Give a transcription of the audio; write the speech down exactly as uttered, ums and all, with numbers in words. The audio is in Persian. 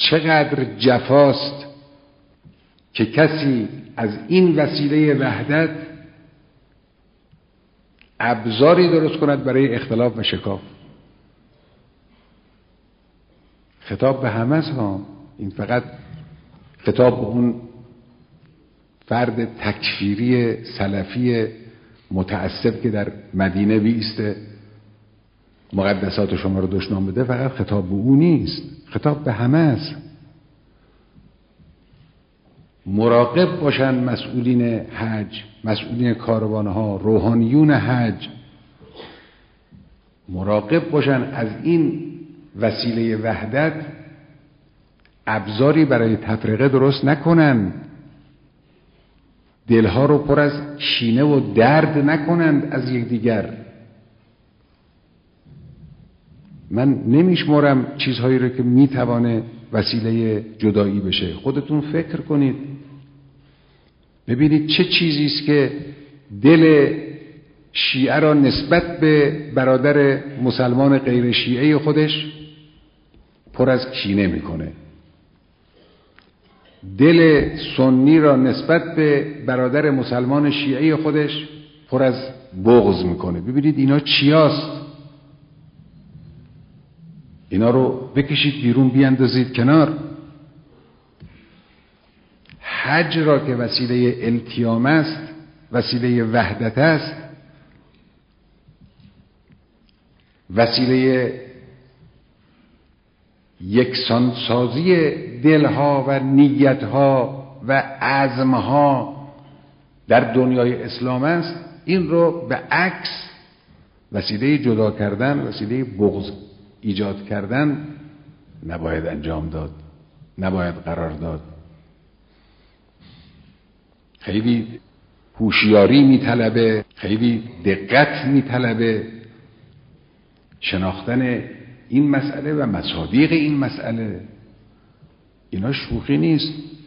چقدر جفاست که کسی از این وسیله وحدت ابزاری درست کند برای اختلاف و شکاف. خطاب به همه است ها، این فقط خطاب به اون فرد تکفیری سلفی متعصب که در مدینه بیسته مقدسات شما رو دشنام بده، فقط خطاب به اون نیست، خطاب به همه است. مراقب باشن مسئولین حج، مسئولین کاروانها، روحانیون حج، مراقب باشن از این وسیله وحدت ابزاری برای تفرقه درست نکنن، دلها رو پر از کینه و درد نکنند از یکدیگر. من نمیشمرم چیزهایی رو که میتوانه وسیله جدایی بشه. خودتون فکر کنید ببینید چه چیزی است که دل شیعه را نسبت به برادر مسلمان غیر شیعه خودش پر از کینه میکنه، دل سنی را نسبت به برادر مسلمان شیعه خودش پر از بغض میکنه. ببینید اینا چیاست؟ اینا رو بکشید بیرون، بیاندازید کنار. حج را که وسیله التیام است، وسیله وحدت است، وسیله یکسانسازی دلها و نیتها و عزمها در دنیای اسلام است، این رو به عکس وسیله جدا کردن، وسیله بغض ایجاد کردن نباید انجام داد، نباید قرار داد. خیلی هوشیاری میطلبه، خیلی دقت میطلبه شناختن این مسئله و مصادیق این مسئله. اینا شوخی نیست.